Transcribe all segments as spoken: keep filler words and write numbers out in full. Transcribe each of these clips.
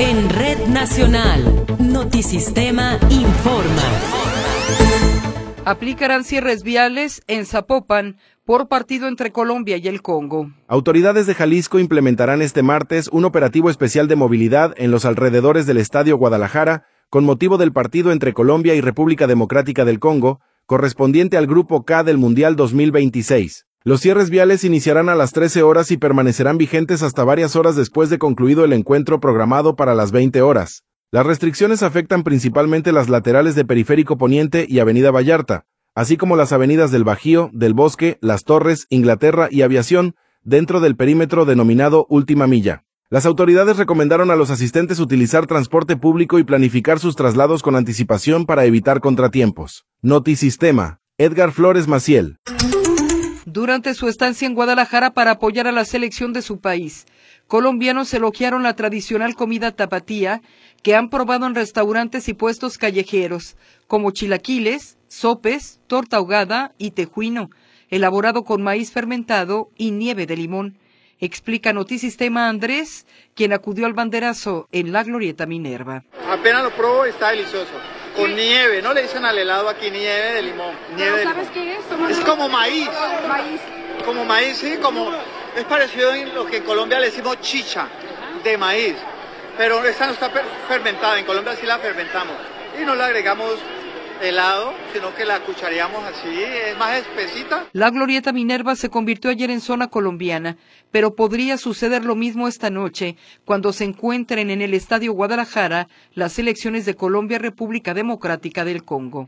En Red Nacional, Notisistema informa. Aplicarán cierres viales en Zapopan por partido entre Colombia y el Congo. Autoridades de Jalisco implementarán este martes un operativo especial de movilidad en los alrededores del Estadio Guadalajara con motivo del partido entre Colombia y República Democrática del Congo, correspondiente al Grupo K del Mundial dos mil veintiséis. Los cierres viales iniciarán a las trece horas y permanecerán vigentes hasta varias horas después de concluido el encuentro programado para las veinte horas. Las restricciones afectan principalmente las laterales de Periférico Poniente y Avenida Vallarta, así como las avenidas del Bajío, del Bosque, Las Torres, Inglaterra y Aviación, dentro del perímetro denominado Última Milla. Las autoridades recomendaron a los asistentes utilizar transporte público y planificar sus traslados con anticipación para evitar contratiempos. Notisistema, Edgar Flores Maciel. Durante su estancia en Guadalajara para apoyar a la selección de su país, colombianos elogiaron la tradicional comida tapatía que han probado en restaurantes y puestos callejeros, como chilaquiles, sopes, torta ahogada y tejuino, elaborado con maíz fermentado y nieve de limón. Explica Notisistema Andrés, quien acudió al banderazo en la Glorieta Minerva. Apenas lo probó, está delicioso. Con ¿Qué? Nieve, no le dicen al helado aquí nieve de limón. Nieve de ¿Sabes limón. qué es? Somos es como maíz. Maíz. Como maíz, sí, como es parecido en lo que en Colombia le decimos chicha de maíz. Pero esta no está fermentada, en Colombia sí la fermentamos. Y no le agregamos helado, sino que la cuchareamos así, es más espesita. La Glorieta Minerva se convirtió ayer en zona colombiana, pero podría suceder lo mismo esta noche, cuando se encuentren en el Estadio Guadalajara las selecciones de Colombia y República Democrática del Congo.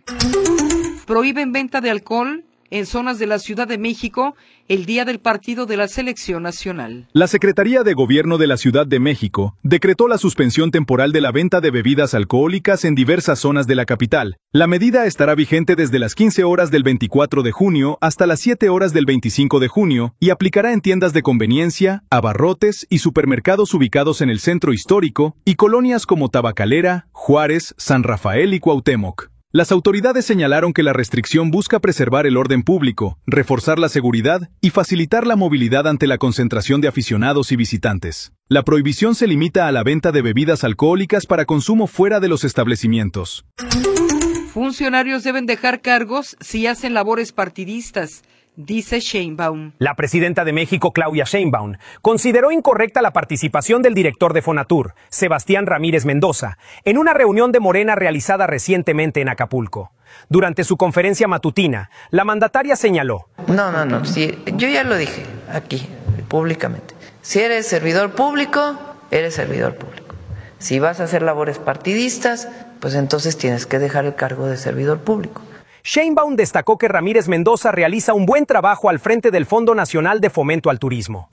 Prohíben venta de alcohol en zonas de la Ciudad de México el día del partido de la Selección Nacional. La Secretaría de Gobierno de la Ciudad de México decretó la suspensión temporal de la venta de bebidas alcohólicas en diversas zonas de la capital. La medida estará vigente desde las quince horas del veinticuatro de junio hasta las siete horas del veinticinco de junio y aplicará en tiendas de conveniencia, abarrotes y supermercados ubicados en el centro histórico y colonias como Tabacalera, Juárez, San Rafael y Cuauhtémoc. Las autoridades señalaron que la restricción busca preservar el orden público, reforzar la seguridad y facilitar la movilidad ante la concentración de aficionados y visitantes. La prohibición se limita a la venta de bebidas alcohólicas para consumo fuera de los establecimientos. Funcionarios deben dejar cargos si hacen labores partidistas, dice Sheinbaum. La presidenta de México, Claudia Sheinbaum, consideró incorrecta la participación del director de Fonatur, Sebastián Ramírez Mendoza, en una reunión de Morena realizada recientemente en Acapulco. Durante su conferencia matutina, la mandataria señaló: No, no, no, sí, yo ya lo dije aquí, públicamente. Si eres servidor público, eres servidor público. Si vas a hacer labores partidistas, pues entonces tienes que dejar el cargo de servidor público. Sheinbaum destacó que Ramírez Mendoza realiza un buen trabajo al frente del Fondo Nacional de Fomento al Turismo.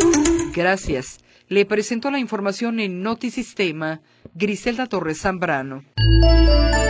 Gracias. Le presento la información en Notisistema, Griselda Torres Zambrano.